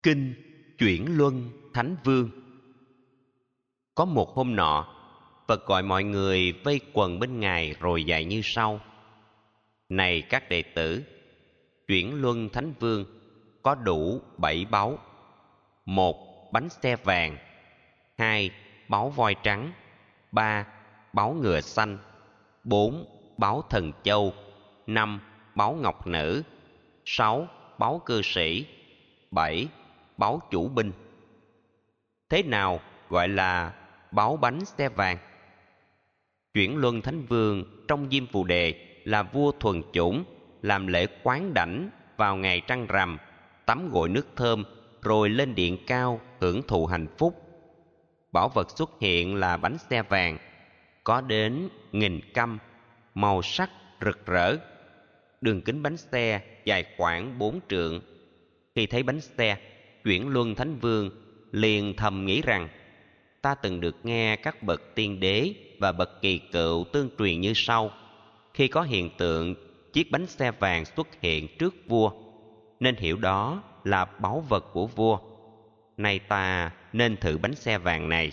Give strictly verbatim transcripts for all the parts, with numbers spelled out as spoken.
Kinh Chuyển Luân Thánh Vương. Có một hôm nọ, Phật gọi mọi người vây quần bên Ngài rồi dạy như sau: Này các đệ tử, Chuyển Luân Thánh Vương có đủ bảy báu: một, bánh xe vàng; hai, báu voi trắng; ba, báu ngựa xanh; bốn, báu thần châu; năm, báu ngọc nữ; sáu, báu cư sĩ; bảy, báu chủ binh. Thế nào gọi là báu bánh xe vàng? Chuyển Luân Thánh Vương trong Diêm Phù Đề là vua thuần chủng, làm lễ quán đảnh vào ngày trăng rằm, tắm gội nước thơm rồi lên điện cao hưởng thụ hạnh phúc. Bảo vật xuất hiện là bánh xe vàng, có đến nghìn căm, màu sắc rực rỡ. Đường kính bánh xe dài khoảng bốn trượng. Khi thấy bánh xe, Chuyển Luân Thánh Vương liền thầm nghĩ rằng: ta từng được nghe các bậc tiên đế và bậc kỳ cựu tương truyền như sau: khi có hiện tượng chiếc bánh xe vàng xuất hiện trước vua, nên hiểu đó là báu vật của vua. Nay ta nên thử bánh xe vàng này.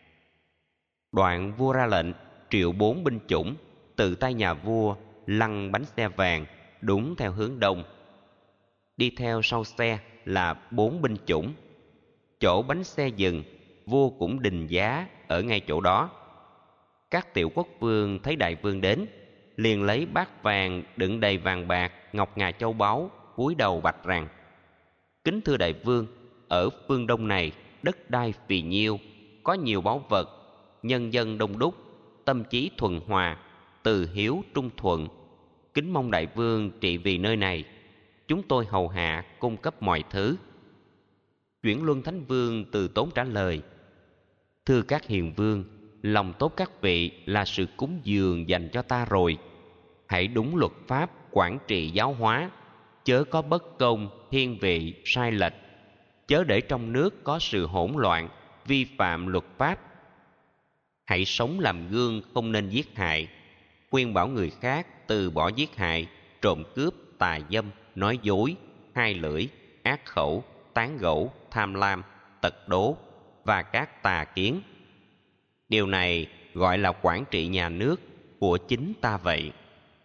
Đoạn vua ra lệnh triệu bốn binh chủng, tự tay nhà vua lăn bánh xe vàng đúng theo hướng đông. Đi theo sau xe là bốn binh chủng. Chỗ bánh xe dừng, vua cũng đình giá ở ngay chỗ đó. Các tiểu quốc vương thấy đại vương đến, liền lấy bát vàng đựng đầy vàng bạc, ngọc ngà châu báu, cúi đầu bạch rằng: kính thưa đại vương, ở phương đông này đất đai phì nhiêu, có nhiều báu vật, nhân dân đông đúc, tâm trí thuần hòa, từ hiếu trung thuận. Kính mong đại vương trị vì nơi này, chúng tôi hầu hạ cung cấp mọi thứ. Chuyển Luân Thánh Vương từ tốn trả lời: thưa các hiền vương, lòng tốt các vị là sự cúng dường dành cho ta rồi. Hãy đúng luật pháp quản trị giáo hóa, chớ có bất công, thiên vị, sai lệch, chớ để trong nước có sự hỗn loạn, vi phạm luật pháp. Hãy sống làm gương, không nên giết hại, khuyên bảo người khác từ bỏ giết hại, trộm cướp, tà dâm, nói dối, hai lưỡi, ác khẩu, tán gẫu, tham lam, tật đố và các tà kiến. Điều này gọi là quản trị nhà nước của chính ta vậy.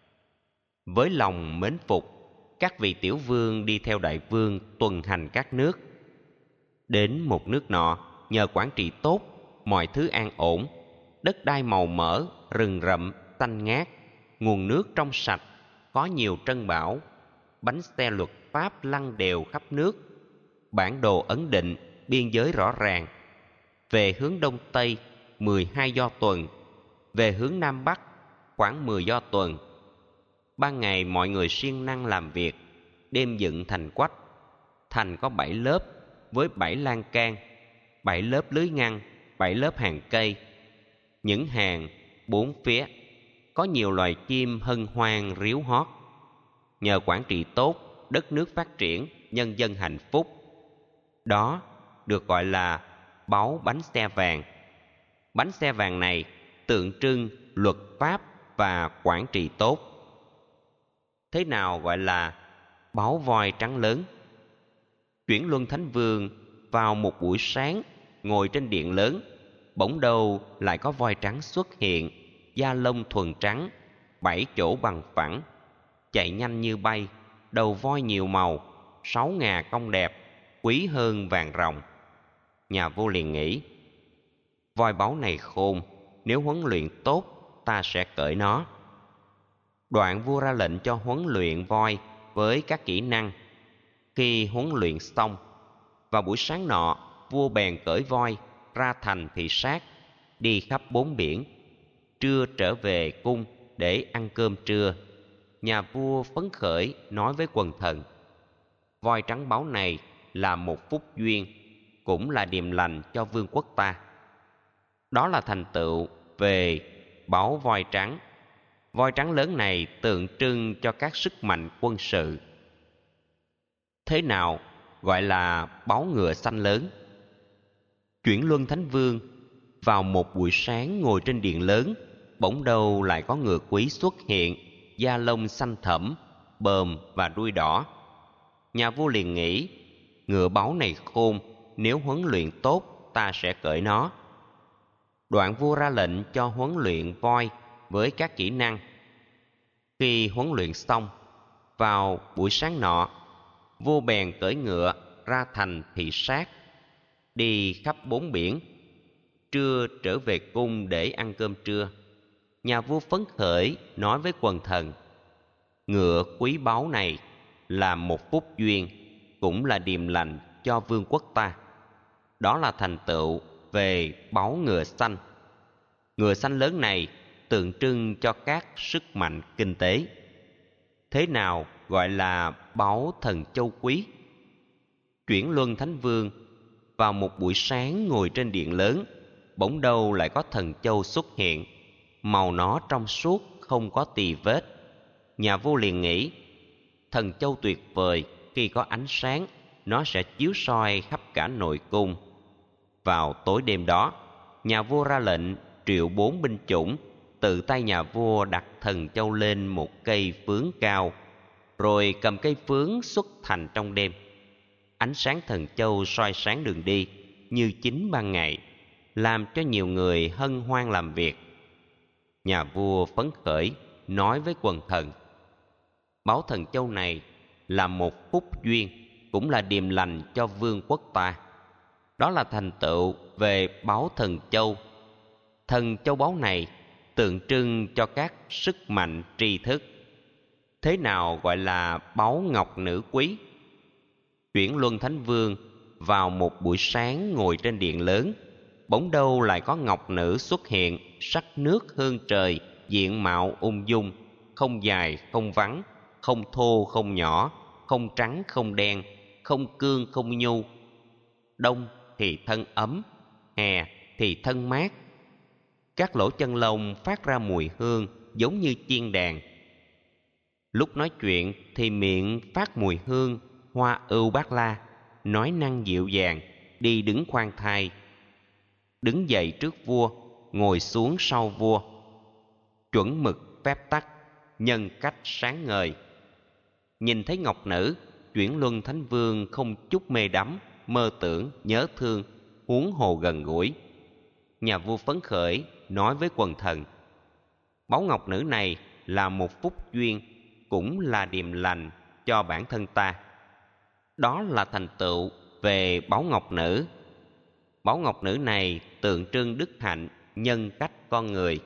Với lòng mến phục, các vị tiểu vương đi theo đại vương tuần hành các nước. Đến một nước nọ, nhờ quản trị tốt, mọi thứ an ổn, đất đai màu mỡ, rừng rậm, xanh ngát, nguồn nước trong sạch, có nhiều trân bảo, bánh xe luật pháp lăn đều khắp nước, bản đồ ấn định, biên giới rõ ràng. Về hướng đông tây, mười hai do tuần; về hướng nam bắc, khoảng mười do tuần. Ban ngày mọi người siêng năng làm việc, đêm dựng thành quách. Thành có bảy lớp với bảy lan can, bảy lớp lưới ngăn, bảy lớp hàng cây. Những hàng bốn phía có nhiều loài chim hân hoan ríu hót. Nhờ quản trị tốt, đất nước phát triển, nhân dân hạnh phúc. Đó được gọi là báu bánh xe vàng. Bánh xe vàng này tượng trưng luật pháp và quản trị tốt. Thế nào gọi là báu voi trắng lớn? Chuyển Luân Thánh Vương vào một buổi sáng ngồi trên điện lớn, bỗng đâu lại có voi trắng xuất hiện, da lông thuần trắng, bảy chỗ bằng phẳng, chạy nhanh như bay, đầu voi nhiều màu, sáu ngà cong đẹp, quý hơn vàng ròng. Nhà vua liền nghĩ: voi báu này khôn, nếu huấn luyện tốt, ta sẽ cởi nó. Đoạn vua ra lệnh cho huấn luyện voi với các kỹ năng. Khi huấn luyện xong, vào buổi sáng nọ, vua bèn cởi voi ra thành thị sát, đi khắp bốn biển. Trưa trở về cung để ăn cơm trưa. Nhà vua phấn khởi nói với quần thần: voi trắng báu này là một phúc duyên, cũng là điềm lành cho vương quốc ta. Đó là thành tựu về báu voi trắng. Voi trắng lớn này tượng trưng cho các sức mạnh quân sự. Thế nào gọi là báu ngựa xanh lớn? Chuyển Luân Thánh Vương vào một buổi sáng ngồi trên điện lớn, bỗng đâu lại có ngựa quý xuất hiện, da lông xanh thẫm, bờm và đuôi đỏ. Nhà vua liền nghĩ: ngựa báu này khôn, nếu huấn luyện tốt ta sẽ cởi nó. Đoạn vua ra lệnh cho huấn luyện voi với các kỹ năng. Khi huấn luyện xong, vào buổi sáng nọ, vua bèn cưỡi ngựa ra thành thị sát, đi khắp bốn biển. Trưa trở về cung để ăn cơm trưa. Nhà vua phấn khởi nói với quần thần: ngựa quý báu này là một phúc duyên, cũng là điềm lành cho vương quốc ta. Đó là thành tựu về báu ngựa xanh. Ngựa xanh lớn này tượng trưng cho các sức mạnh kinh tế. Thế nào gọi là báu thần châu quý? Chuyển Luân Thánh Vương vào một buổi sáng ngồi trên điện lớn, bỗng đâu lại có thần châu xuất hiện, màu nó trong suốt, không có tì vết. Nhà vua liền nghĩ, thần châu tuyệt vời, khi có ánh sáng, nó sẽ chiếu soi khắp cả nội cung. Vào tối đêm đó, nhà vua ra lệnh triệu bốn binh chủng, tự tay nhà vua đặt thần châu lên một cây phướng cao, rồi cầm cây phướng xuất thành trong đêm. Ánh sáng thần châu soi sáng đường đi như chính ban ngày, làm cho nhiều người hân hoan làm việc. Nhà vua phấn khởi nói với quần thần: báu thần châu này là một phúc duyên, cũng là điềm lành cho vương quốc ta. Đó là thành tựu về báu thần châu. Thần châu báu này tượng trưng cho các sức mạnh tri thức. Thế nào gọi là báu ngọc nữ quý? Chuyển Luân Thánh Vương vào một buổi sáng ngồi trên điện lớn, bỗng đâu lại có ngọc nữ xuất hiện, sắc nước hương trời, diện mạo ung dung, không dài không vắn, không thô không nhỏ, không trắng không đen, không cương không nhu. Đông thì thân ấm, hè thì thân mát. Các lỗ chân lông phát ra mùi hương giống như chiên đàn. Lúc nói chuyện thì miệng phát mùi hương hoa ưu bát la, nói năng dịu dàng, đi đứng khoan thai. Đứng dậy trước vua, ngồi xuống sau vua. Chuẩn mực phép tắc, nhân cách sáng ngời. Nhìn thấy ngọc nữ, Chuyển Luân Thánh Vương không chút mê đắm, mơ tưởng, nhớ thương, huống hồ gần gũi. Nhà vua phấn khởi nói với quần thần: báu ngọc nữ này là một phúc duyên, cũng là điềm lành cho bản thân ta. Đó là thành tựu về báu ngọc nữ. Báu ngọc nữ này tượng trưng đức hạnh, nhân cách con người.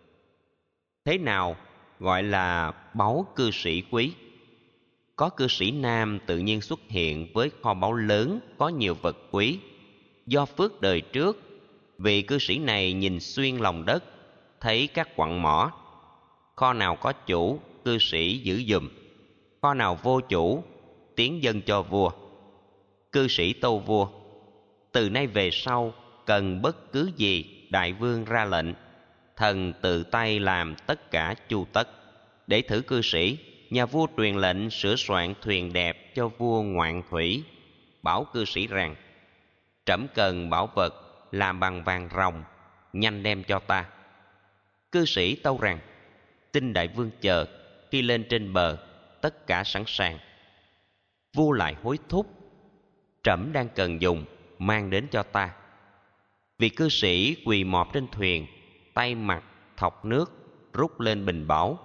Thế nào gọi là báu cư sĩ quý? Có cư sĩ nam tự nhiên xuất hiện với kho báu lớn, có nhiều vật quý. Do phước đời trước, vị cư sĩ này nhìn xuyên lòng đất, thấy các quặng mỏ. Kho nào có chủ, cư sĩ giữ giùm. Kho nào vô chủ, tiến dâng cho vua. Cư sĩ tâu vua: từ nay về sau, cần bất cứ gì, đại vương ra lệnh, thần tự tay làm tất cả chu tất. Để thử cư sĩ, nhà vua truyền lệnh sửa soạn thuyền đẹp cho vua ngoạn thủy. Bảo cư sĩ rằng: trẫm cần bảo vật làm bằng vàng ròng, nhanh đem cho ta. Cư sĩ tâu rằng: xin đại vương chờ, khi lên trên bờ, tất cả sẵn sàng. Vua lại hối thúc: trẫm đang cần dùng, mang đến cho ta. Vị cư sĩ quỳ mọp trên thuyền, tay mặt thọc nước, rút lên bình báu.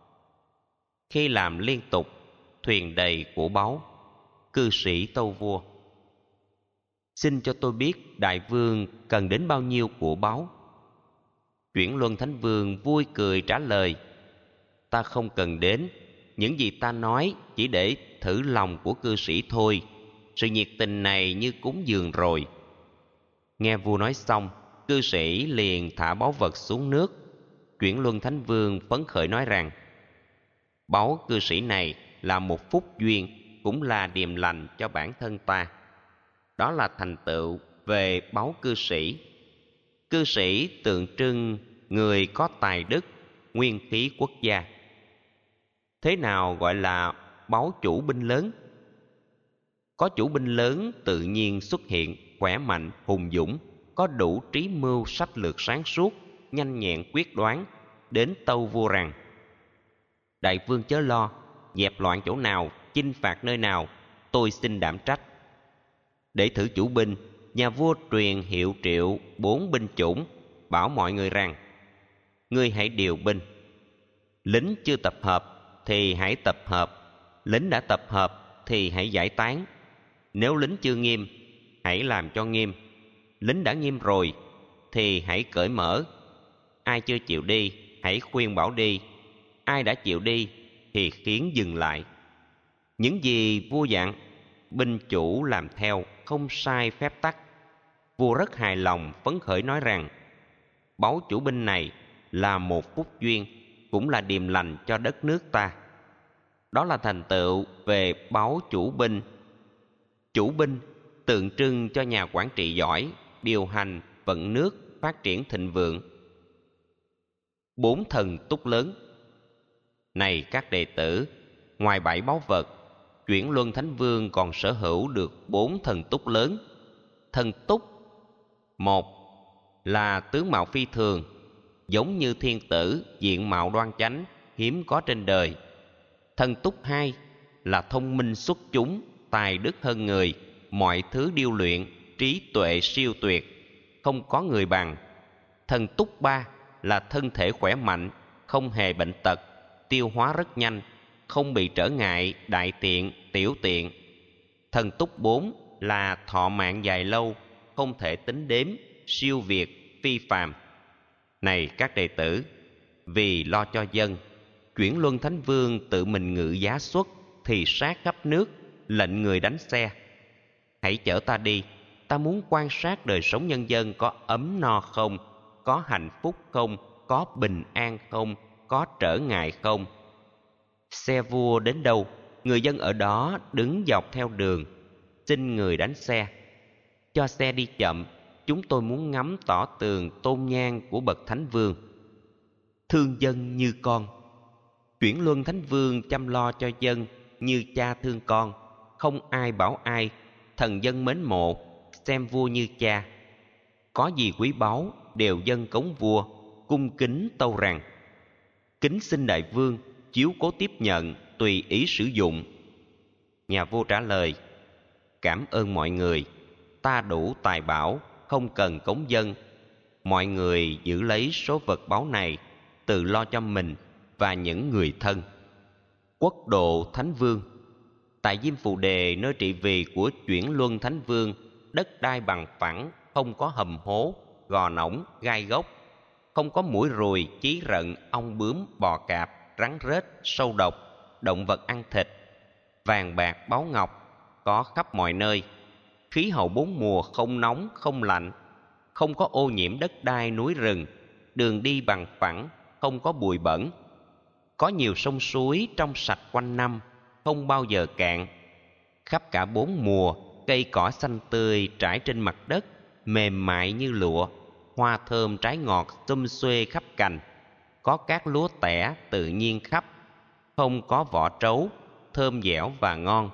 Khi làm liên tục, thuyền đầy của báu. Cư sĩ tâu vua: xin cho tôi biết đại vương cần đến bao nhiêu của báu. Chuyển Luân Thánh Vương vui cười trả lời: ta không cần đến, những gì ta nói chỉ để thử lòng của cư sĩ thôi. Sự nhiệt tình này như cúng dường rồi. Nghe vua nói xong, cư sĩ liền thả báu vật xuống nước. Chuyển Luân Thánh Vương phấn khởi nói rằng: báu cư sĩ này là một phúc duyên, cũng là điềm lành cho bản thân ta. Đó là thành tựu về báu cư sĩ. Cư sĩ tượng trưng người có tài đức, nguyên khí quốc gia. Thế nào gọi là báu chủ binh lớn? Có chủ binh lớn tự nhiên xuất hiện, khỏe mạnh, hùng dũng, có đủ trí mưu sách lược sáng suốt, nhanh nhẹn quyết đoán, đến tâu vua rằng: đại vương chớ lo, dẹp loạn chỗ nào, chinh phạt nơi nào, tôi xin đảm trách. Để thử chủ binh, nhà vua truyền hiệu triệu bốn binh chủng, bảo mọi người rằng: ngươi hãy điều binh. Lính chưa tập hợp thì hãy tập hợp, lính đã tập hợp thì hãy giải tán. Nếu lính chưa nghiêm, hãy làm cho nghiêm. Lính đã nghiêm rồi thì hãy cởi mở. Ai chưa chịu đi, hãy khuyên bảo đi. Ai đã chịu đi thì khiến dừng lại. Những gì vua dặn, binh chủ làm theo, không sai phép tắc. Vua rất hài lòng, phấn khởi nói rằng: báu chủ binh này là một phúc duyên, cũng là điềm lành cho đất nước ta. Đó là thành tựu về báu chủ binh. Chủ binh tượng trưng cho nhà quản trị giỏi, điều hành vận nước phát triển thịnh vượng. Bốn thần túc lớn. Này các đệ tử, ngoài bảy báu vật, Chuyển Luân Thánh Vương còn sở hữu được bốn thần túc lớn. Thần túc: một là tướng mạo phi thường, giống như thiên tử, diện mạo đoan chánh, hiếm có trên đời. Thần túc hai là thông minh xuất chúng, tài đức hơn người, mọi thứ điêu luyện, trí tuệ siêu tuyệt, không có người bằng. Thần túc ba là thân thể khỏe mạnh, không hề bệnh tật, tiêu hóa rất nhanh, không bị trở ngại đại tiện, tiểu tiện. Thần túc bốn là thọ mạng dài lâu, không thể tính đếm, siêu việt, phi phàm. Này các đệ tử, vì lo cho dân, Chuyển Luân Thánh Vương tự mình ngự giá xuất, thì sát khắp nước, lệnh người đánh xe. Hãy chở ta đi, ta muốn quan sát đời sống nhân dân có ấm no không, có hạnh phúc không, có bình an không, có trở ngại không. Xe vua đến đâu, người dân ở đó đứng dọc theo đường, xin người đánh xe. Cho xe đi chậm, chúng tôi muốn ngắm tỏ tường tôn nhang của bậc Thánh Vương. Thương dân như con. Chuyển Luân Thánh Vương chăm lo cho dân như cha thương con, không ai bảo ai, thần dân mến mộ, xem vua như cha. Có gì quý báu đều dâng cống vua, cung kính tâu rằng: kính xin đại vương chiếu cố tiếp nhận, tùy ý sử dụng. Nhà vua trả lời: cảm ơn mọi người, ta đủ tài bảo, không cần cống dân. Mọi người giữ lấy số vật báu này, tự lo cho mình và những người thân. Quốc độ Thánh Vương. Tại Diêm Phù Đề, nơi trị vì của Chuyển Luân Thánh Vương, đất đai bằng phẳng, không có hầm hố, gò nõng, gai gốc, không có muỗi ruồi, chí rận, ong bướm, bò cạp, rắn rết, sâu độc, động vật ăn thịt. Vàng bạc báu ngọc có khắp mọi nơi. Khí hậu bốn mùa không nóng không lạnh, không có ô nhiễm đất đai núi rừng, đường đi bằng phẳng, không có bụi bẩn. Có nhiều sông suối trong sạch quanh năm, không bao giờ cạn. Khắp cả bốn mùa, cây cỏ xanh tươi trải trên mặt đất, mềm mại như lụa, hoa thơm trái ngọt xum xuê khắp cành. Có các lúa tẻ tự nhiên khắp, không có vỏ trấu, thơm dẻo và ngon.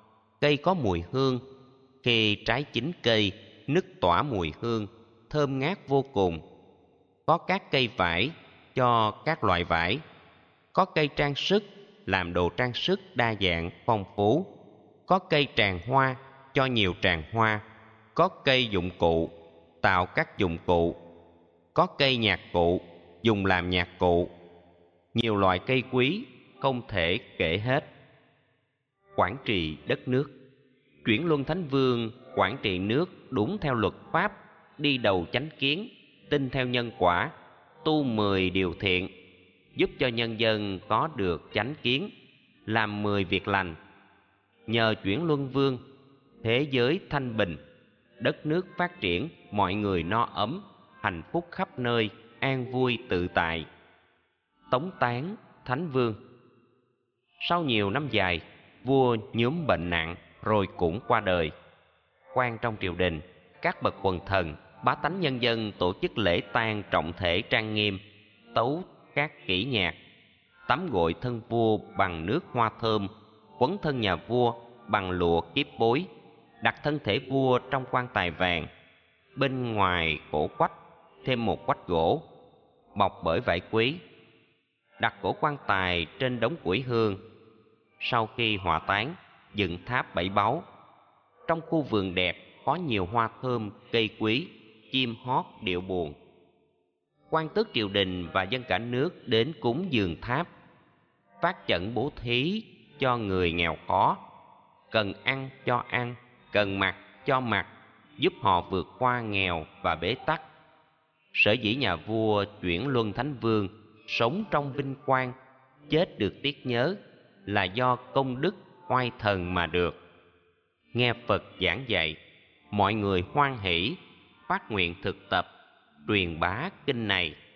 Cây có mùi hương, khi trái chín cây, nức tỏa mùi hương, thơm ngát vô cùng. Có các cây vải cho các loại vải. Có cây trang sức làm đồ trang sức đa dạng phong phú. Có cây tràng hoa cho nhiều tràng hoa. Có cây dụng cụ tạo các dụng cụ. Có cây nhạc cụ dùng làm nhạc cụ. Nhiều loại cây quý không thể kể hết. Quản trị đất nước. Chuyển Luân Thánh Vương quản trị nước đúng theo luật pháp, đi đầu chánh kiến, tin theo nhân quả, tu mười điều thiện, giúp cho nhân dân có được chánh kiến, làm mười việc lành. Nhờ Chuyển Luân Vương, thế giới thanh bình, đất nước phát triển, mọi người no ấm, hạnh phúc khắp nơi, an vui tự tại. Tống tán Thánh Vương. Sau nhiều năm dài, vua nhúm bệnh nặng rồi cũng qua đời. Quan trong triều đình, các bậc quần thần, bá tánh nhân dân tổ chức lễ tang trọng thể trang nghiêm, tấu các kỹ nhạc, tắm gội thân vua bằng nước hoa thơm, quấn thân nhà vua bằng lụa kiếp bối, đặt thân thể vua trong quan tài vàng, bên ngoài cổ quách thêm một quách gỗ bọc bởi vải quý, đặt cổ quan tài trên đống củi hương. Sau khi hỏa táng, dựng tháp bảy báu. Trong khu vườn đẹp có nhiều hoa thơm, cây quý, chim hót điệu buồn. Quan tước triều đình và dân cả nước đến cúng dường tháp, phát chẩn bố thí cho người nghèo khó, cần ăn cho ăn, cần mặc cho mặc, giúp họ vượt qua nghèo và bế tắc. Sở dĩ nhà vua Chuyển Luân Thánh Vương sống trong vinh quang, chết được tiếc nhớ, là do công đức oai thần mà được. Nghe Phật giảng dạy, mọi người hoan hỷ, phát nguyện thực tập, truyền bá kinh này.